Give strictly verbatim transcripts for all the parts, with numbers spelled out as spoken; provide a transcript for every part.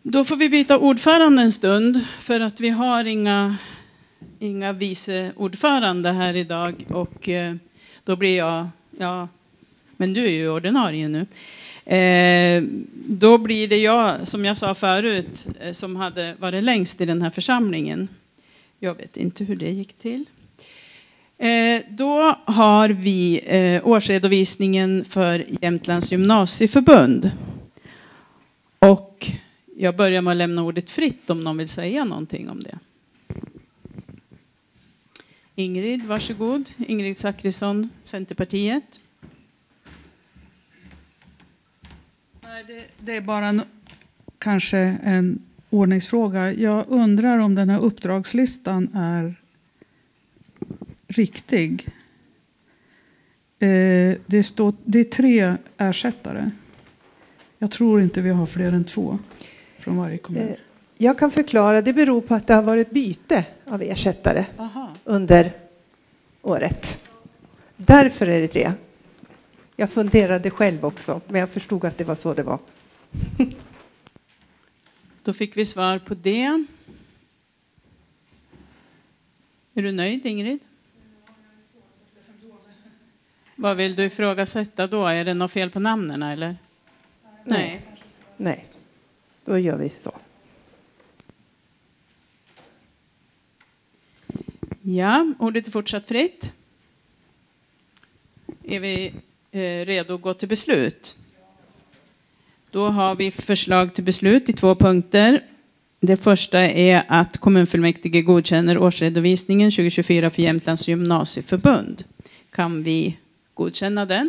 Då får vi byta ordförande en stund för att vi har inga, inga vice ordförande här idag. Och eh, då blir jag, ja, men du är ju ordinarie nu. Eh, då blir det jag, som jag sa förut, eh, som hade varit längst i den här församlingen. Jag vet inte hur det gick till. Eh, då har vi eh, årsredovisningen för Jämtlands gymnasieförbund. Och jag börjar med att lämna ordet fritt om någon vill säga någonting om det. Ingrid, varsågod. Ingrid Zachrisson, Centerpartiet. Nej, det, det är bara en, kanske en ordningsfråga. Jag undrar om den här uppdragslistan är riktig. Eh, det, står, det är tre ersättare. Jag tror inte vi har fler än två från varje kommun. Eh, jag kan förklara. Det beror på att det har varit byte av ersättare Aha. under året. Därför är det tre. Jag funderade själv också, men jag förstod att det var så det var. Då fick vi svar på det. Är du nöjd, Ingrid? Vad vill du ifrågasätta då? Är det något fel på namnen eller? Nej. Nej, då gör vi så. Ja, ordet är fortsatt fritt. Är vi eh, redo att gå till beslut? Då har vi förslag till beslut i två punkter. Det första är att kommunfullmäktige godkänner årsredovisningen tjugo tjugofyra för Jämtlands gymnasieförbund. Kan vi godkänna den?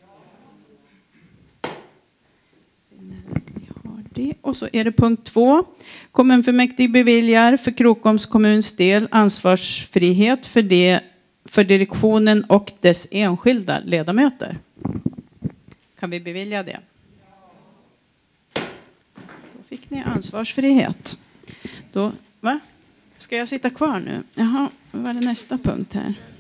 Och så är det punkt två. Kommunfullmäktige beviljar för Krokoms kommuns del ansvarsfrihet för, det, för direktionen och dess enskilda ledamöter. Kan vi bevilja det? Då fick ni ansvarsfrihet. Då, va? Ska jag sitta kvar nu? Jaha, vad var det nästa punkt här?